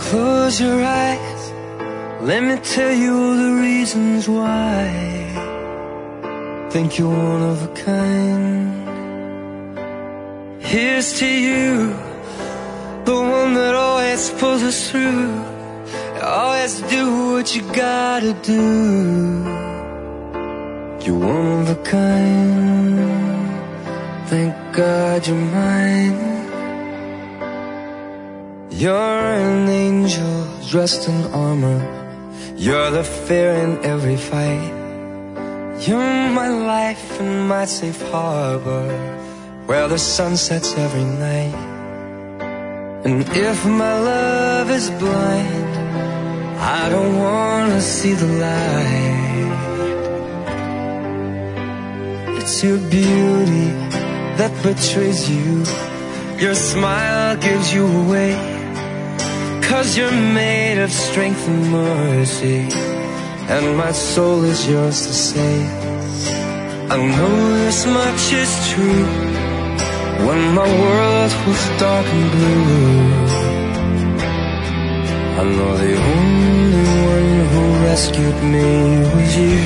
Close your eyes, let me tell you all the reasons why. Think you're one of a kind. Here's to you, the one that always pulls us through. Always do what you gotta do. You're one of a kind. Thank God you're mine. You're an angel dressed in armor. You're the fear in every fight. You're my life and my safe harbor, where the sun sets every night. And if my love is blind, I don't wanna see the light. It's your beauty that betrays you. Your smile gives you away, 'cause you're made of strength and mercy, and my soul is yours to save. I know this much is true. When my world was dark and blue, I know the only one who rescued me was you.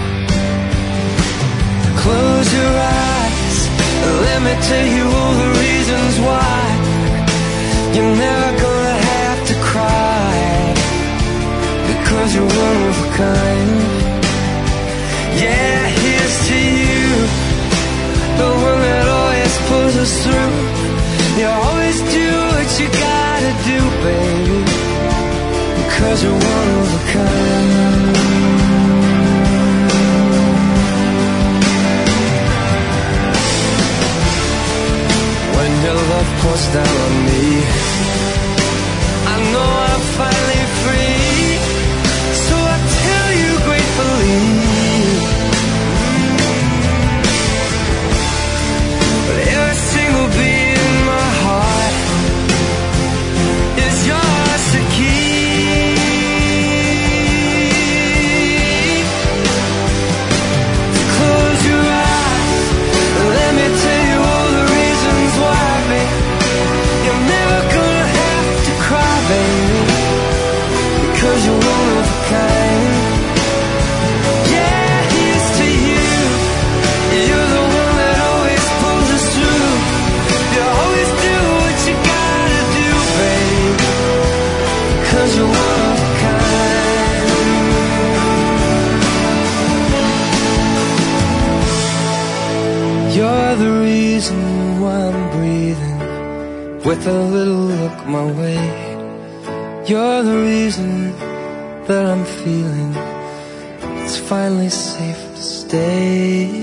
Close your eyes, let me tell you all the reasons why. You're never gonna have to cry, because you're one of a kind. Yeah, here's to you, the one that always pulls us through. You always do what you gotta do, baby, because you're one of a kind. When your love pours down on me, I know I'm finally free. So I tell you gratefully, but every single beat in my heart is yours to keep. Close your eyes, let me tell you all the reasons why, babe. You're never gonna have to cry, baby, because you're one of a kind. Yeah, here's to you, you're the one that always pulls us through. You always do what you gotta do, babe, because you're one of a kind. You're the reason why I'm breathing with a little look my way. You're the reason that I'm feeling it's finally safe to stay.